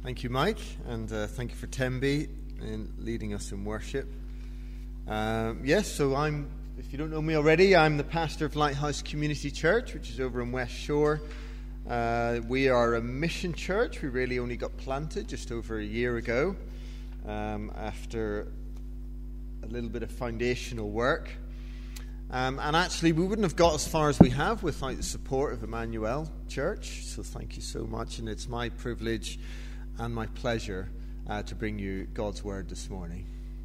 Thank you, Mike, and thank you for Tembi in leading us in worship. So if you don't know me already, I'm the pastor of Lighthouse Community Church, which is over in West Shore. We are a mission church. We really only got planted just over a year ago, after a little bit of foundational work. And actually, we wouldn't have got as far as we have without the support of Emmanuel Church. So thank you so much, and it's my privilege and my pleasure to bring you God's Word this morning.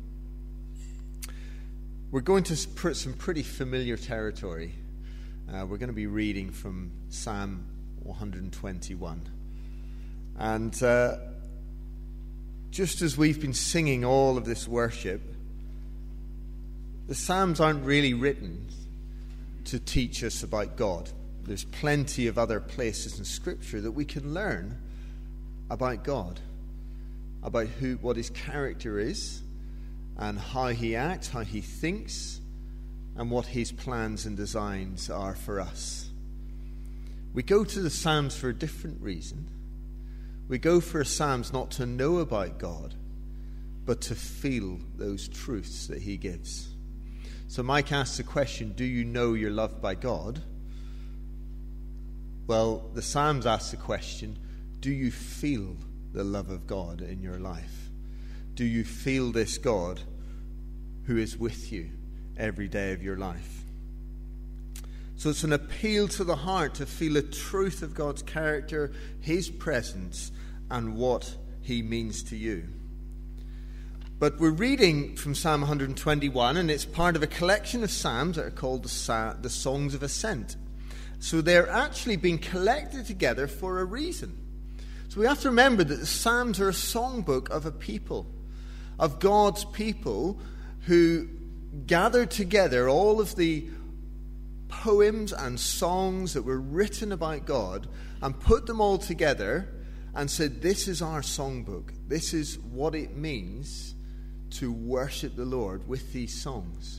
We're going to put some pretty familiar territory. We're going to be reading from Psalm 121. And just as we've been singing all of this worship, the Psalms aren't really written to teach us about God. There's plenty of other places in Scripture that we can learn about God, about what His character is, and how He acts, how He thinks, and what His plans and designs are for us. We go to the Psalms for a different reason. We go for Psalms not to know about God, but to feel those truths that He gives. So Mike asks the question, do you know you're loved by God? Well, the Psalms ask the question, do you feel the love of God in your life? Do you feel this God who is with you every day of your life? So it's an appeal to the heart to feel the truth of God's character, His presence, and what He means to you. But we're reading from Psalm 121, and it's part of a collection of psalms that are called the Songs of Ascent. So they're actually being collected together for a reason. So we have to remember that the Psalms are a songbook of a people, of God's people who gathered together all of the poems and songs that were written about God and put them all together and said, this is our songbook. This is what it means to worship the Lord with these songs.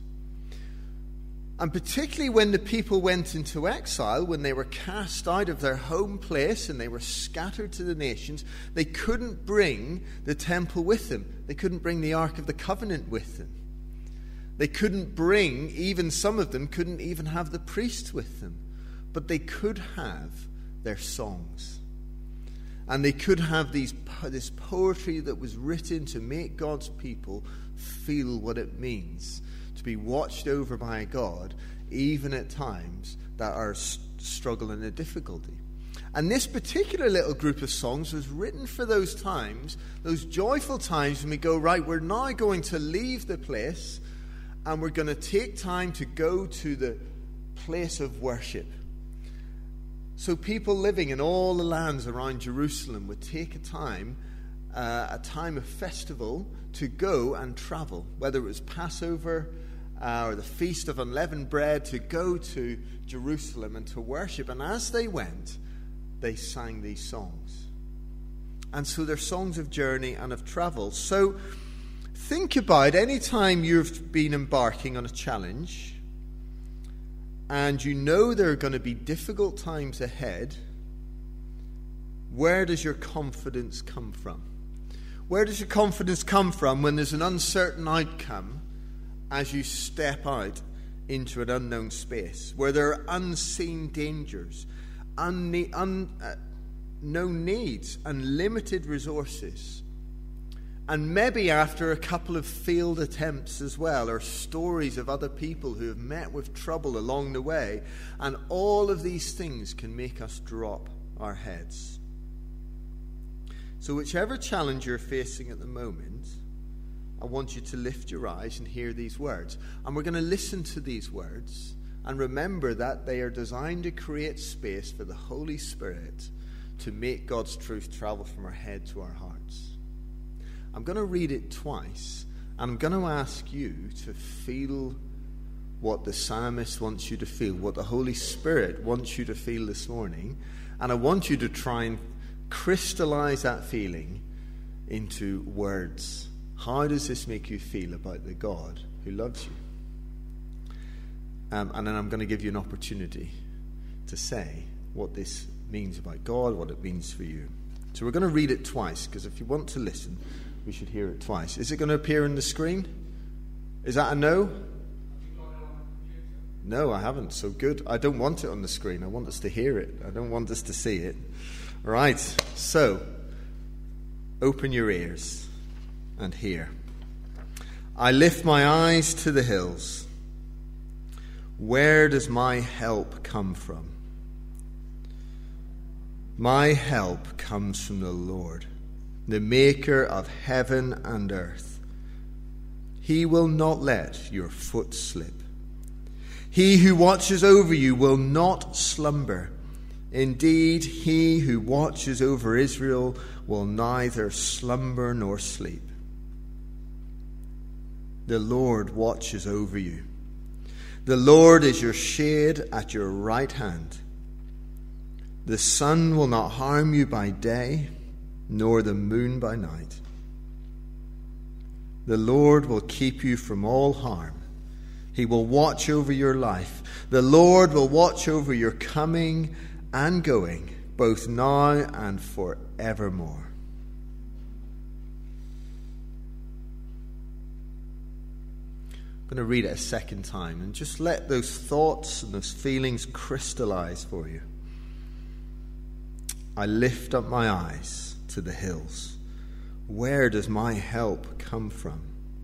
And particularly when the people went into exile, when they were cast out of their home place and they were scattered to the nations, they couldn't bring the temple with them. They couldn't bring the Ark of the Covenant with them. They couldn't bring, even some of them couldn't even have the priests with them. But they could have their songs. And they could have this poetry that was written to make God's people feel what it means to be watched over by God, even at times that are struggle and a difficulty. And this particular little group of songs was written for those times, those joyful times when we go, right, we're now going to leave the place and we're going to take time to go to the place of worship. So people living in all the lands around Jerusalem would take a time of festival to go and travel, whether it was Passover or the Feast of Unleavened Bread, to go to Jerusalem and to worship. And as they went, they sang these songs. And so they're songs of journey and of travel. So think about any time you've been embarking on a challenge and you know there are going to be difficult times ahead. Where does your confidence come from? Where does your confidence come from when there's an uncertain outcome as you step out into an unknown space, where there are unseen dangers, unknown needs, and limited resources? And maybe after a couple of failed attempts as well, or stories of other people who have met with trouble along the way, and all of these things can make us drop our heads. So whichever challenge you're facing at the moment, I want you to lift your eyes and hear these words. And we're going to listen to these words and remember that they are designed to create space for the Holy Spirit to make God's truth travel from our head to our hearts. I'm going to read it twice, and I'm going to ask you to feel what the psalmist wants you to feel, what the Holy Spirit wants you to feel this morning, and I want you to try and crystallize that feeling into words. How does this make you feel about the God who loves you? And then I'm going to give you an opportunity to say what this means about God, what it means for you. So we're going to read it twice, because if you want to listen, we should hear it twice. Is it going to appear on the screen? Is that a no? No, I haven't. So good. I don't want it on the screen. I want us to hear it. I don't want us to see it. Right. So, open your ears and hear. I lift my eyes to the hills. Where does my help come from? My help comes from the Lord, the maker of heaven and earth. He will not let your foot slip. He who watches over you will not slumber. Indeed, he who watches over Israel will neither slumber nor sleep. The Lord watches over you. The Lord is your shade at your right hand. The sun will not harm you by day, nor the moon by night. The Lord will keep you from all harm. He will watch over your life. The Lord will watch over your coming and going, both now and forevermore. I'm going to read it a second time and just let those thoughts and those feelings crystallize for you. I lift up my eyes to the hills. Where does my help come from?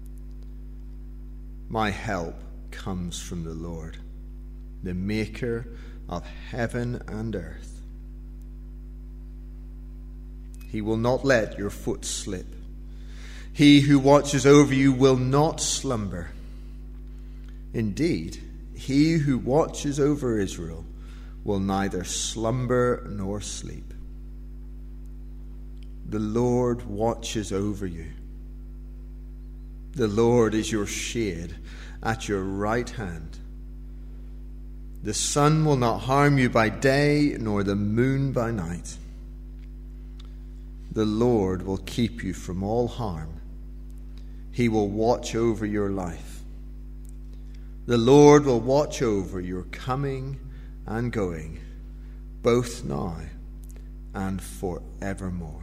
My help comes from the Lord, the maker of heaven and earth. He will not let your foot slip. He who watches over you will not slumber. Indeed, he who watches over Israel will neither slumber nor sleep. The Lord watches over you. The Lord is your shade at your right hand. The sun will not harm you by day, nor the moon by night. The Lord will keep you from all harm. He will watch over your life. The Lord will watch over your coming and going, both now and forevermore.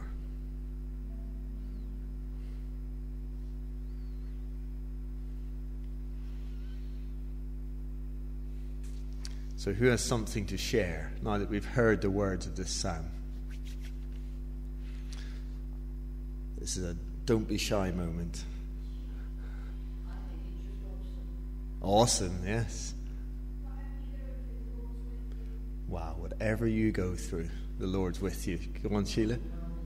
So who has something to share now that we've heard the words of this psalm? This is a don't be shy moment. Awesome, yes. Wow, whatever you go through, the Lord's with you. Go on, Sheila.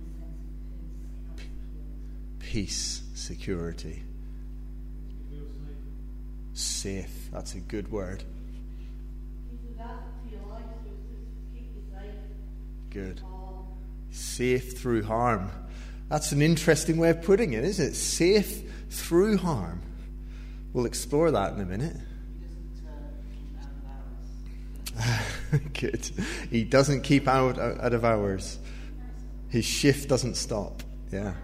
Peace, security. Safe, that's a good word. Good. Safe through harm. That's an interesting way of putting it, isn't it? Safe through harm. We'll explore that in a minute. Good. He doesn't keep out of hours. His shift doesn't stop. Yeah.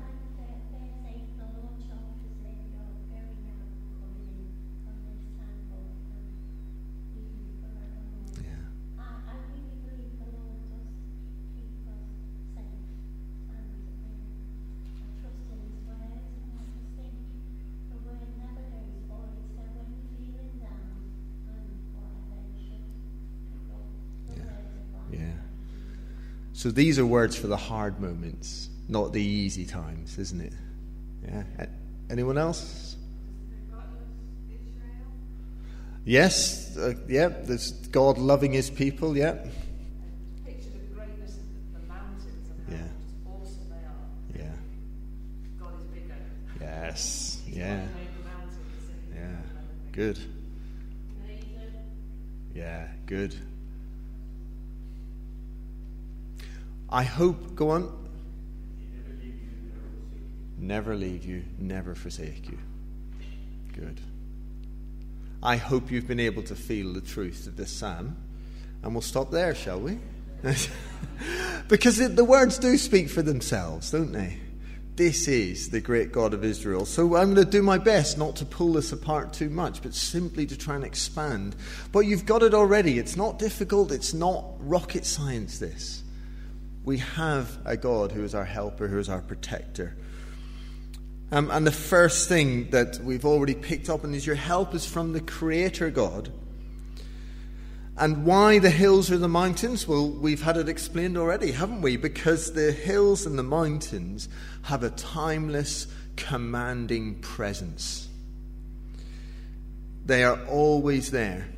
So these are words for the hard moments, not the easy times, isn't it? Yeah. Anyone else? Yes. Yeah. There's God loving His people. Yeah. Picture the greatness of the mountains and how awesome they are. Yeah. God is bigger. Yes. He's Yeah. made the mountains. Yeah. Good. Yeah. Good. I hope, go on. Never leave you, never forsake you. Good. I hope you've been able to feel the truth of this psalm. And we'll stop there, shall we? Because the words do speak for themselves, don't they? This is the great God of Israel. So I'm going to do my best not to pull this apart too much, but simply to try and expand. But you've got it already. It's not difficult. It's not rocket science, this. We have a God who is our helper, who is our protector. And the first thing that we've already picked up on is your help is from the Creator God. And why the hills or the mountains? Well, we've had it explained already, haven't we? Because the hills and the mountains have a timeless, commanding presence. They are always there.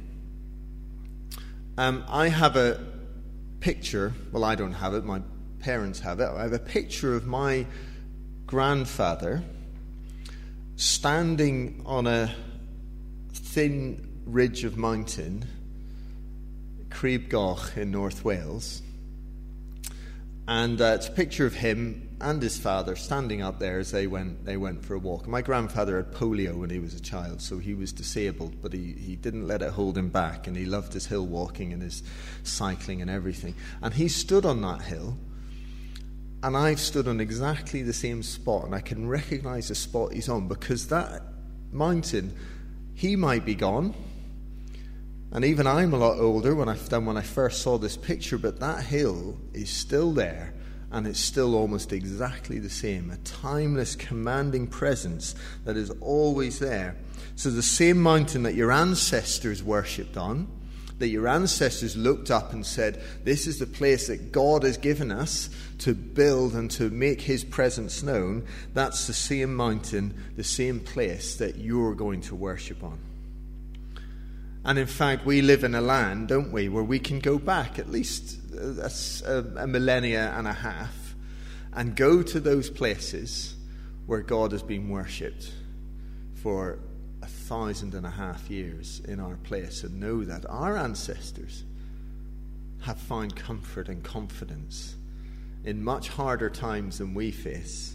I have a picture, well, I don't have it, my parents have it. I have a picture of my grandfather standing on a thin ridge of mountain, Crib Goch in North Wales. And it's a picture of him and his father standing up there as they went for a walk. My grandfather had polio when he was a child, so he was disabled, but he didn't let it hold him back, and he loved his hill walking and his cycling and everything. And he stood on that hill, and I've stood on exactly the same spot, and I can recognize the spot he's on, because that mountain, he might be gone, and even I'm a lot older than when I first saw this picture, but that hill is still there, and it's still almost exactly the same. A timeless, commanding presence that is always there. So the same mountain that your ancestors worshipped on, that your ancestors looked up and said, this is the place that God has given us to build and to make his presence known, that's the same mountain, the same place that you're going to worship on. And in fact, we live in a land, don't we, where we can go back at least a millennia and a half and go to those places where God has been worshipped for 1,500 years in our place, and know that our ancestors have found comfort and confidence in much harder times than we face.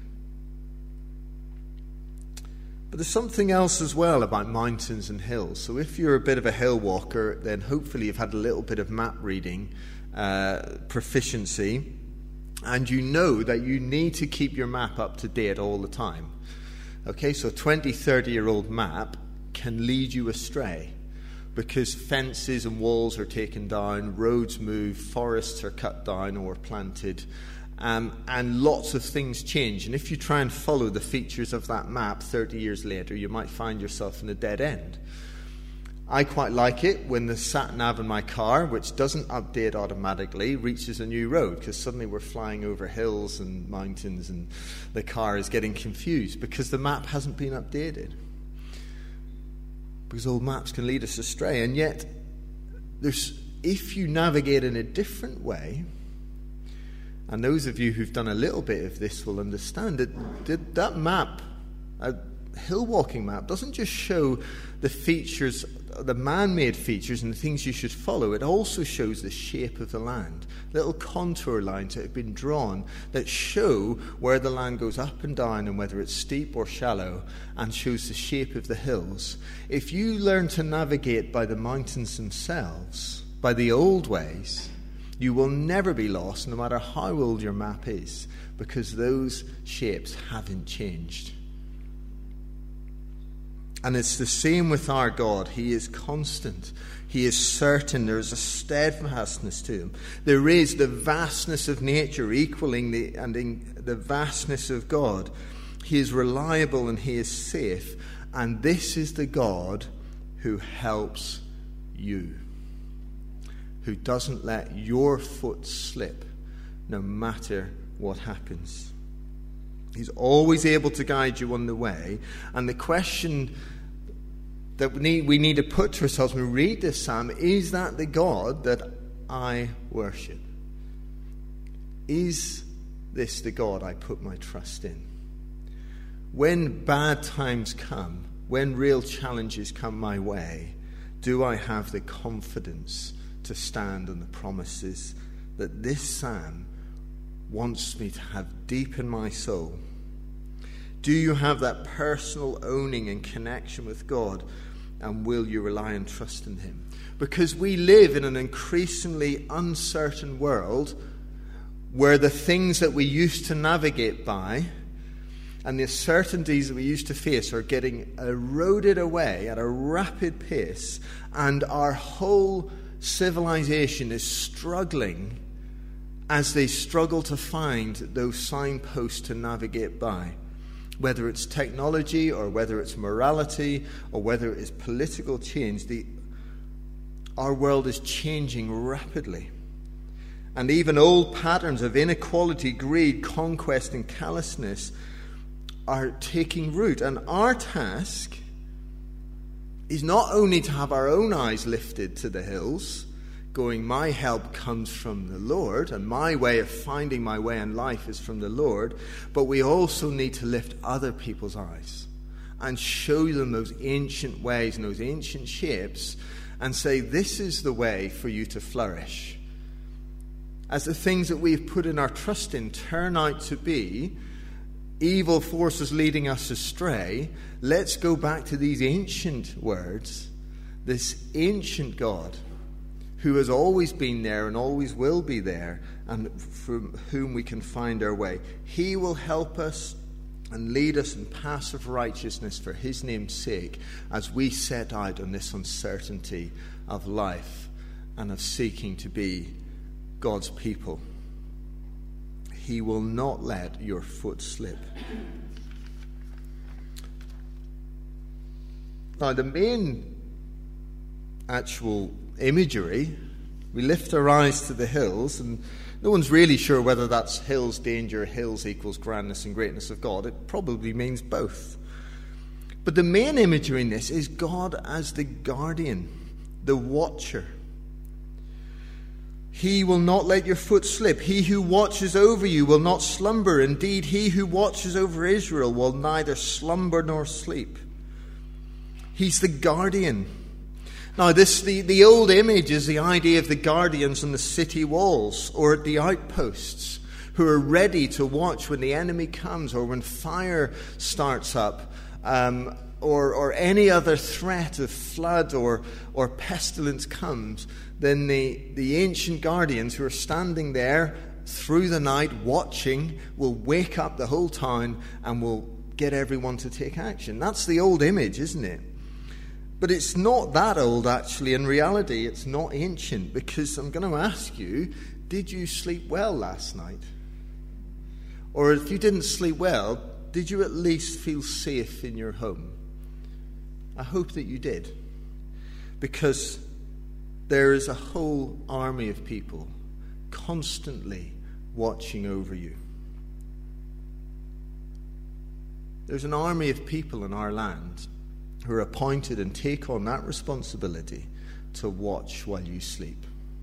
But there's something else as well about mountains and hills. So if you're a bit of a hill walker, then hopefully you've had a little bit of map reading proficiency, and you know that you need to keep your map up to date all the time. Okay, so a 20, 30-year-old map can lead you astray because fences and walls are taken down, roads move, forests are cut down or planted, and lots of things change. And if you try and follow the features of that map 30 years later, you might find yourself in a dead end. I quite like it when the sat-nav in my car, which doesn't update automatically, reaches a new road, because suddenly we're flying over hills and mountains and the car is getting confused because the map hasn't been updated. Because old maps can lead us astray. And yet, if you navigate in a different way, and those of you who've done a little bit of this will understand that map, a hill walking map, doesn't just show the features, the man-made features and the things you should follow. It also shows the shape of the land, little contour lines that have been drawn that show where the land goes up and down and whether it's steep or shallow, and shows the shape of the hills. If you learn to navigate by the mountains themselves, by the old ways, you will never be lost, no matter how old your map is, because those shapes haven't changed. And it's the same with our God. He is constant. He is certain. There is a steadfastness to him. There is the vastness of nature equaling the vastness of God. He is reliable and he is safe. And this is the God who helps you, who doesn't let your foot slip no matter what happens. He's always able to guide you on the way. And the question that we need to put to ourselves when we read this psalm, is that the God that I worship? Is this the God I put my trust in? When bad times come, when real challenges come my way, do I have the confidence to stand on the promises that this psalm wants me to have deep in my soul? Do you have that personal owning and connection with God, and will you rely and trust in him? Because we live in an increasingly uncertain world where the things that we used to navigate by and the certainties that we used to face are getting eroded away at a rapid pace, and our whole civilization is struggling as they struggle to find those signposts to navigate by. Whether it's technology or whether it's morality or whether it's political change, our world is changing rapidly. And even old patterns of inequality, greed, conquest, and callousness are taking root. And our task is not only to have our own eyes lifted to the hills, going, my help comes from the Lord, and my way of finding my way in life is from the Lord, but we also need to lift other people's eyes and show them those ancient ways and those ancient shapes and say, this is the way for you to flourish. As the things that we've put in our trust in turn out to be evil forces leading us astray, let's go back to these ancient words, this ancient God who has always been there and always will be there, and from whom we can find our way. He will help us and lead us in paths of righteousness for his name's sake as we set out on this uncertainty of life and of seeking to be God's people. He will not let your foot slip. Now, the main actual imagery, we lift our eyes to the hills, and no one's really sure whether that's hills danger, hills equals grandness and greatness of God. It probably means both. But the main imagery in this is God as the guardian, the watcher. He will not let your foot slip. He who watches over you will not slumber. Indeed, he who watches over Israel will neither slumber nor sleep. He's the guardian. Now, the old image is the idea of the guardians on the city walls or at the outposts who are ready to watch when the enemy comes or when fire starts up or any other threat of flood or pestilence comes. Then the ancient guardians who are standing there through the night watching will wake up the whole town and will get everyone to take action. That's the old image, isn't it? But it's not that old, actually. In reality, it's not ancient, because I'm going to ask you, did you sleep well last night? Or if you didn't sleep well, did you at least feel safe in your home? I hope that you did, because there is a whole army of people constantly watching over you. There's an army of people in our land who are appointed and take on that responsibility to watch while you sleep.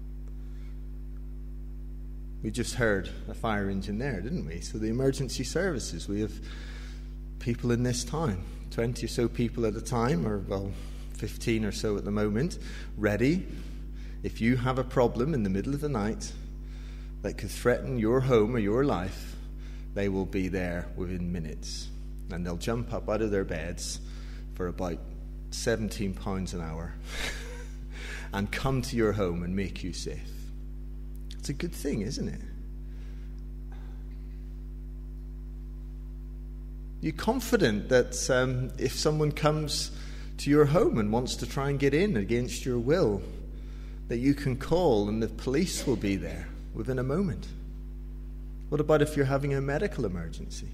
We just heard a fire engine there, didn't we? So the emergency services, we have people in this town, 20 or so people at a time, or 15 or so at the moment, ready. If you have a problem in the middle of the night that could threaten your home or your life, they will be there within minutes. And they'll jump up out of their beds for about £17 an hour and come to your home and make you safe. It's a good thing, isn't it? You're confident that if someone comes to your home and wants to try and get in against your will, that you can call and the police will be there within a moment. What about if you're having a medical emergency?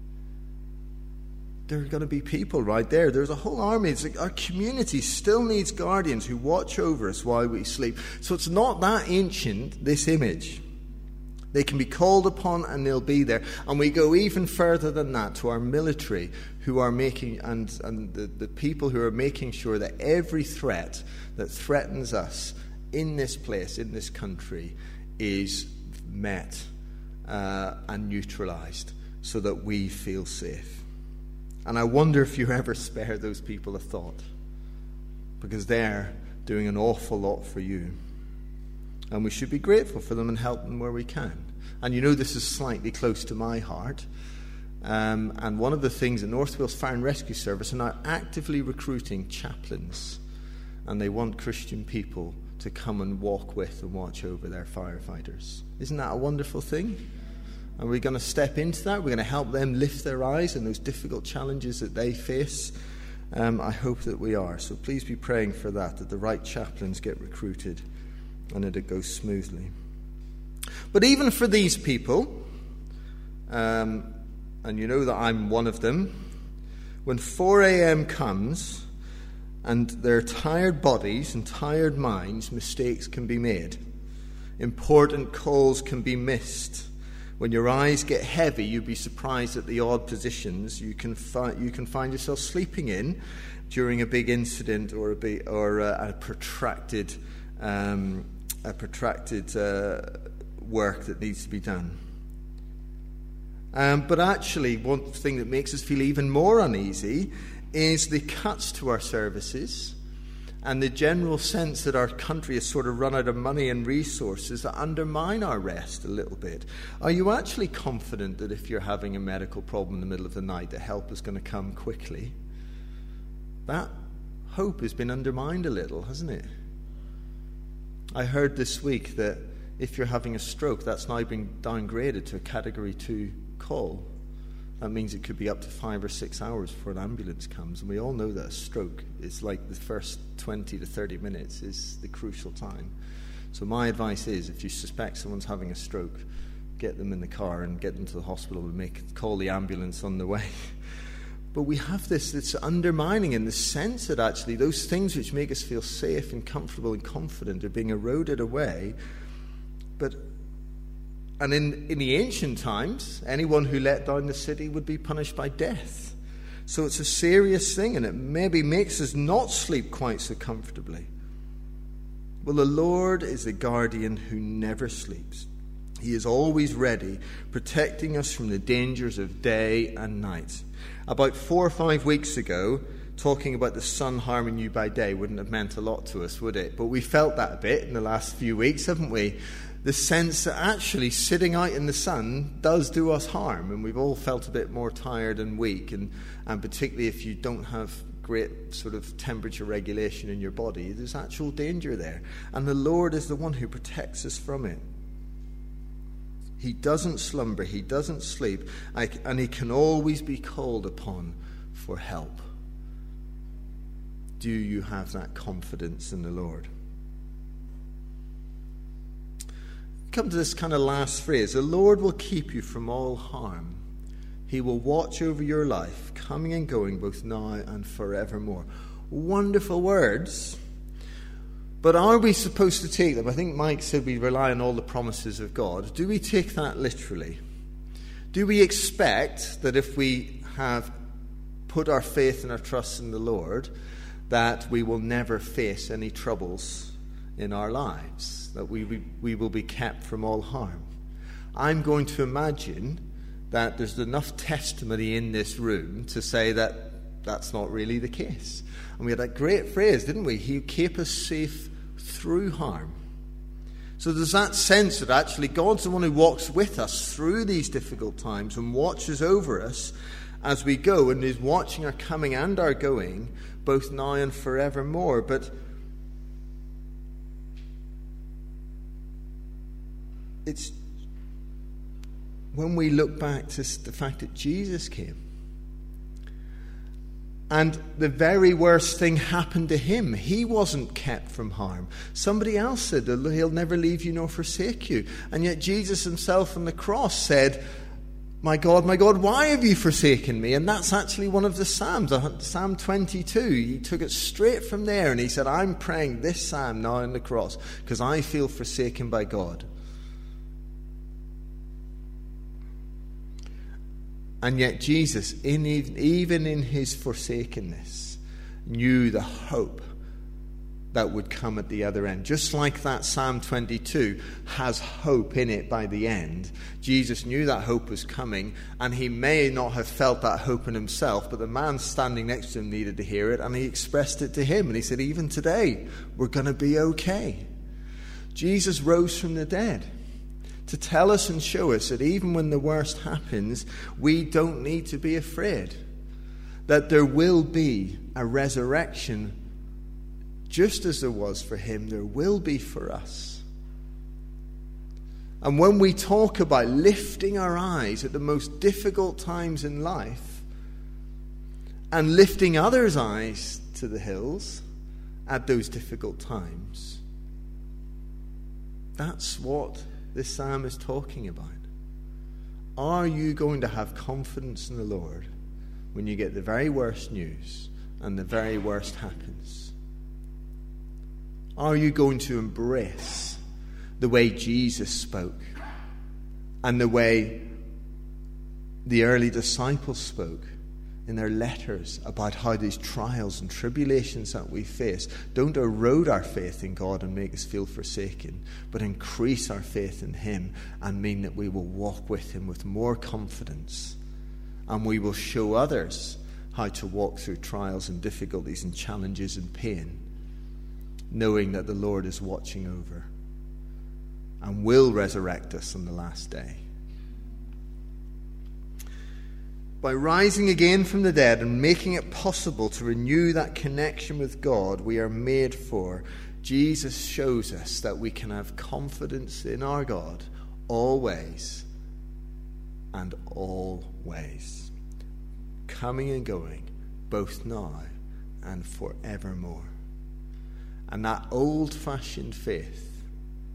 There are going to be people right there. There's a whole army. It's like our community still needs guardians who watch over us while we sleep. So it's not that ancient, this image. They can be called upon and they'll be there. And we go even further than that to our military who are making, and the people who are making sure that every threat that threatens us in this place, in this country, is met and neutralized so that we feel safe. And I wonder if you ever spare those people a thought, because they're doing an awful lot for you. And we should be grateful for them and help them where we can. And you know this is slightly close to my heart. And one of the things, the North Wales Fire and Rescue Service are now actively recruiting chaplains. And they want Christian people to come and walk with and watch over their firefighters. Isn't that a wonderful thing? And we're going to step into that. We're going to help them lift their eyes in those difficult challenges that they face. I hope that we are. So please be praying for that the right chaplains get recruited and that it goes smoothly. But even for these people, and you know that I'm one of them, when 4 a.m. comes and there are tired bodies and tired minds, mistakes can be made. Important calls can be missed. When your eyes get heavy, you'd be surprised at the odd positions you can find yourself sleeping in during a big incident or a protracted work that needs to be done. But actually, one thing that makes us feel even more uneasy is the cuts to our services and the general sense that our country has sort of run out of money and resources that undermine our rest a little bit. Are you actually confident that if you're having a medical problem in the middle of the night, that help is going to come quickly? That hope has been undermined a little, hasn't it? I heard this week that if you're having a stroke, that's now been downgraded to a Category 2 call. That means it could be up to 5 or 6 hours before an ambulance comes. And we all know that a stroke is like the first 20 to 30 minutes is the crucial time. So my advice is, if you suspect someone's having a stroke, get them in the car and get them to the hospital and call the ambulance on the way. But we have this undermining in the sense that actually those things which make us feel safe and comfortable and confident are being eroded away. And in the ancient times, anyone who let down the city would be punished by death. So it's a serious thing, and it maybe makes us not sleep quite so comfortably. Well, the Lord is a guardian who never sleeps. He is always ready, protecting us from the dangers of day and night. About 4 or 5 weeks ago, talking about the sun harming you by day wouldn't have meant a lot to us, would it? But we felt that a bit in the last few weeks, haven't we? The sense that actually sitting out in the sun does do us harm, and we've all felt a bit more tired and weak, and particularly if you don't have great sort of temperature regulation in your body, there's actual danger there. And the Lord is the one who protects us from it. He doesn't slumber, he doesn't sleep, and he can always be called upon for help. Do you have that confidence in the Lord? Come to this kind of last phrase. The Lord will keep you from all harm. He will watch over your life, coming and going, both now and forevermore. Wonderful words. But are we supposed to take them? I think Mike said we rely on all the promises of God. Do we take that literally? Do we expect that if we have put our faith and our trust in the Lord, that we will never face any troubles in our lives? That we will be kept from all harm? I'm going to imagine that there's enough testimony in this room to say that that's not really the case. And we had that great phrase, didn't we? He kept us safe through harm. So there's that sense that actually God's the one who walks with us through these difficult times and watches over us as we go, and is watching our coming and our going, both now and forevermore. But it's when we look back to the fact that Jesus came and the very worst thing happened to him. He wasn't kept from harm. Somebody else said, he'll never leave you nor forsake you. And yet Jesus himself on the cross said, my God, why have you forsaken me? And that's actually one of the Psalms, Psalm 22. He took it straight from there and he said, I'm praying this psalm now on the cross because I feel forsaken by God. And yet Jesus, even in his forsakenness, knew the hope that would come at the other end. Just like that Psalm 22 has hope in it by the end, Jesus knew that hope was coming, and he may not have felt that hope in himself, but the man standing next to him needed to hear it, and he expressed it to him, and he said, even today, we're going to be okay. Jesus rose from the dead to tell us and show us that even when the worst happens, we don't need to be afraid. That there will be a resurrection, just as there was for him, there will be for us. And when we talk about lifting our eyes at the most difficult times in life and lifting others' eyes to the hills at those difficult times, that's what this psalm is talking about? Are you going to have confidence in the Lord when you get the very worst news and the very worst happens? Are you going to embrace the way Jesus spoke and the way the early disciples spoke in their letters about how these trials and tribulations that we face don't erode our faith in God and make us feel forsaken, but increase our faith in Him and mean that we will walk with Him with more confidence, and we will show others how to walk through trials and difficulties and challenges and pain, knowing that the Lord is watching over and will resurrect us on the last day. By rising again from the dead and making it possible to renew that connection with God we are made for, Jesus shows us that we can have confidence in our God always and always, coming and going, both now and forevermore. And that old-fashioned faith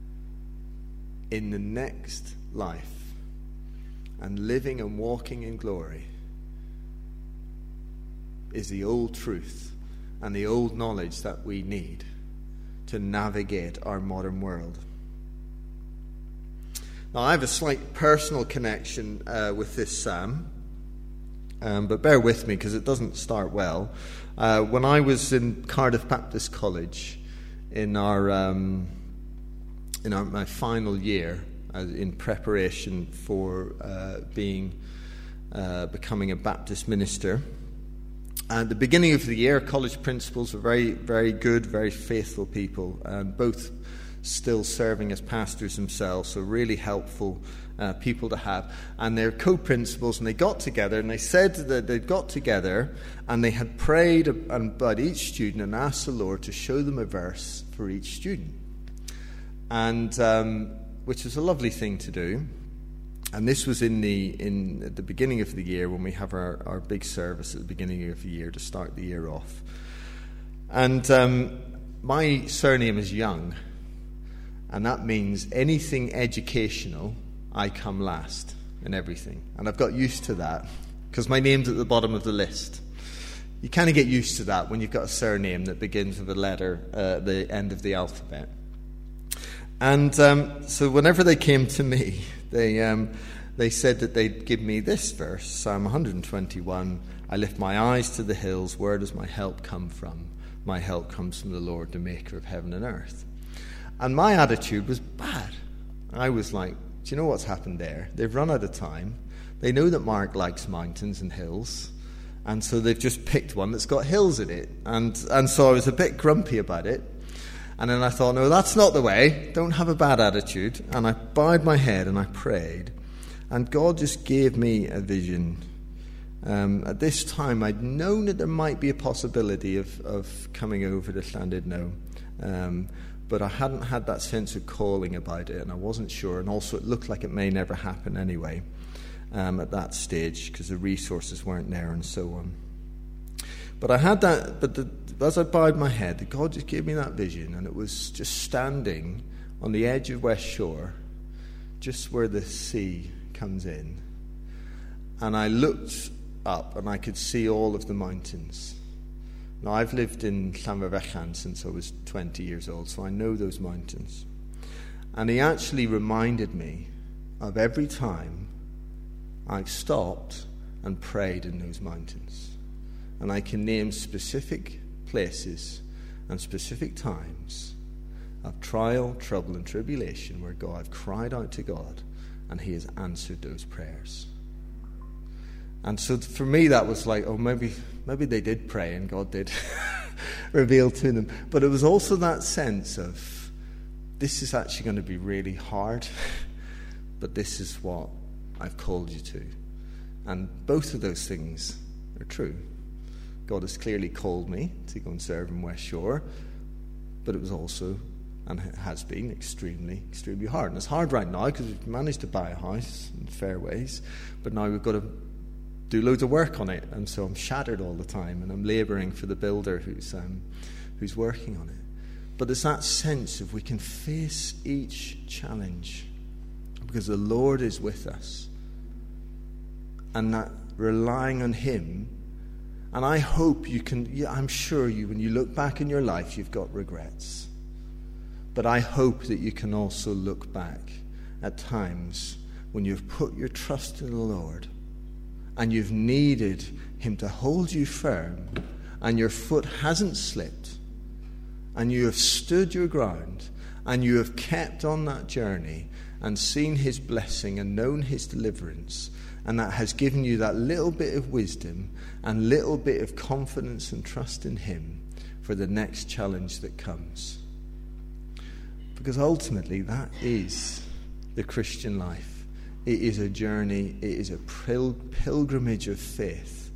in the next life and living and walking in glory is the old truth and the old knowledge that we need to navigate our modern world. Now, I have a slight personal connection with this psalm, but bear with me because it doesn't start well. When I was in Cardiff Baptist College in my final year in preparation for becoming a Baptist minister, at the beginning of the year, college principals were very, very good, very faithful people, both still serving as pastors themselves, so really helpful people to have. And they're co-principals, and they got together, and they said that they'd got together, and they had prayed about each student and asked the Lord to show them a verse for each student, and which was a lovely thing to do. And this was at the beginning of the year when we have our big service at the beginning of the year to start the year off. And my surname is Young, and that means anything educational, I come last in everything. And I've got used to that because my name's at the bottom of the list. You kind of get used to that when you've got a surname that begins with a letter at the end of the alphabet. And so whenever they came to me, they said that they'd give me this verse, Psalm 121, I lift my eyes to the hills, where does my help come from? My help comes from the Lord, the maker of heaven and earth. And my attitude was bad. I was like, do you know what's happened there? They've run out of time. They know that Mark likes mountains and hills, and so they've just picked one that's got hills in it. And so I was a bit grumpy about it. And then I thought, no, that's not the way. Don't have a bad attitude. And I bowed my head and I prayed. And God just gave me a vision. At this time, I'd known that there might be a possibility of coming over to Llandudno. But I hadn't had that sense of calling about it, and I wasn't sure. And also, it looked like it may never happen anyway at that stage because the resources weren't there and so on. But I had that, as I bowed my head, God just gave me that vision, and it was just standing on the edge of West Shore, just where the sea comes in. And I looked up, and I could see all of the mountains. Now, I've lived in Llanfairfechan since I was 20 years old, so I know those mountains. And he actually reminded me of every time I've stopped and prayed in those mountains. And I can name specific places and specific times of trial, trouble, and tribulation where I've cried out to God and He has answered those prayers. And so for me that was like, oh, maybe they did pray and God did reveal to them. But it was also that sense of, this is actually going to be really hard, but this is what I've called you to. And both of those things are true. God has clearly called me to go and serve in West Shore, but it was also, and it has been, extremely, extremely hard. And it's hard right now because we've managed to buy a house in Fairways, but now we've got to do loads of work on it, and so I'm shattered all the time, and I'm labouring for the builder who's working on it. But there's that sense of we can face each challenge because the Lord is with us. And that relying on him, and I hope you can, I'm sure you, when you look back in your life, you've got regrets. But I hope that you can also look back at times when you've put your trust in the Lord and you've needed him to hold you firm and your foot hasn't slipped and you have stood your ground and you have kept on that journey and seen his blessing and known his deliverance, and that has given you that little bit of wisdom and little bit of confidence and trust in him for the next challenge that comes. Because ultimately that is the Christian life. It is a journey, it is a pilgrimage of faith.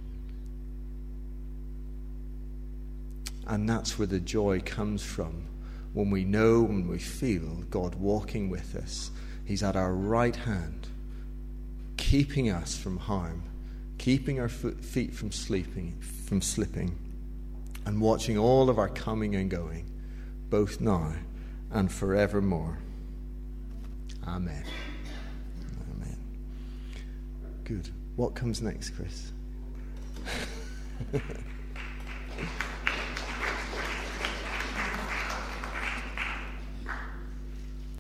And that's where the joy comes from. When we know, when we feel God walking with us. He's at our right hand, keeping us from harm, keeping our feet from slipping, and watching all of our coming and going, both now and forevermore. Amen. Amen. Good. What comes next, Chris?